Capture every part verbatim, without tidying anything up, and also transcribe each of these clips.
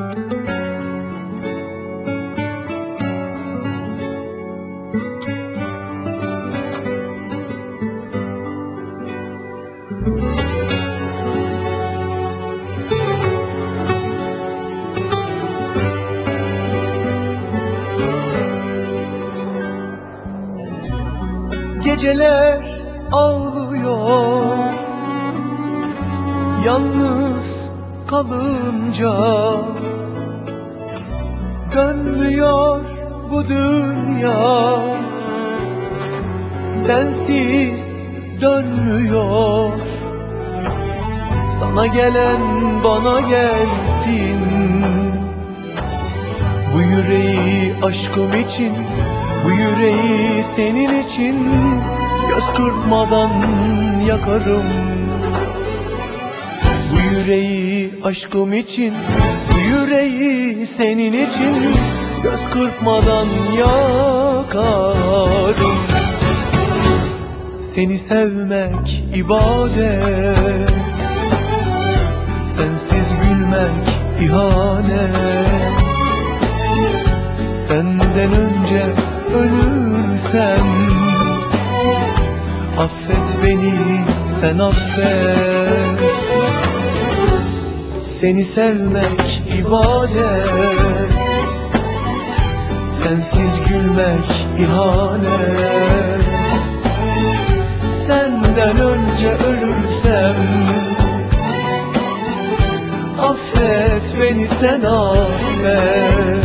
Geceler ağlıyor yalnız kalınca, dönmüyor bu dünya, sensiz dönmüyor. Sana gelen bana gelsin, bu yüreği aşkım için, bu yüreği senin için göz kırpmadan yakarım. Bu yüreği aşkım için, bu yüreği senin için göz kırpmadan yakarım. Seni sevmek ibadet, sensiz gülmek ihanet. Senden önce ölürsem affet beni, sen affet. Seni sevmek ibadet, sensiz gülmek ihanet. Senden önce ölürsem affet beni, sen affet.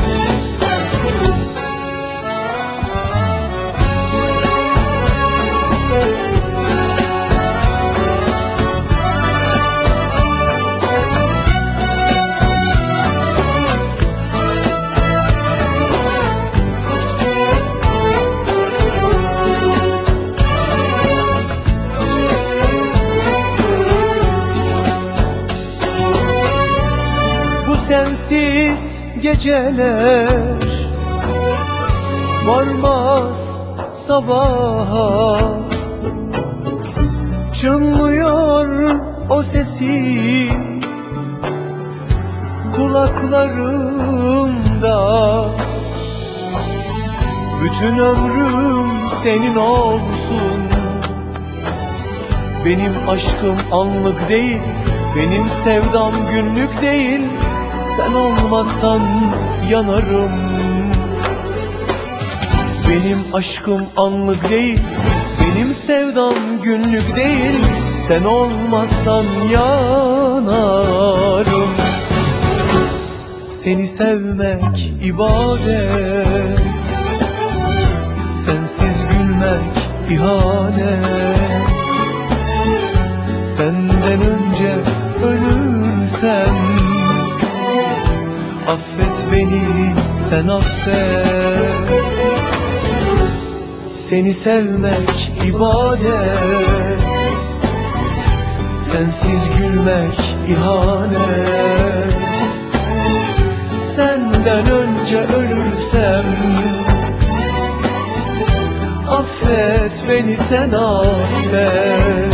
Sensiz geceler varmaz sabaha, çınlıyor o sesin kulaklarımda. Bütün ömrüm senin olsun, benim aşkım anlık değil, benim sevdam günlük değil. Sen olmazsan yanarım. Benim aşkım anlık değil, benim sevdam günlük değil. Sen olmazsan yanarım. Seni sevmek ibadet, sensiz gülmek ihanet. Senden önce ölürsem affet beni, sen affet. Seni sevmek ibadet, sensiz gülmek ihanet. Senden önce ölürsem affet beni, sen affet.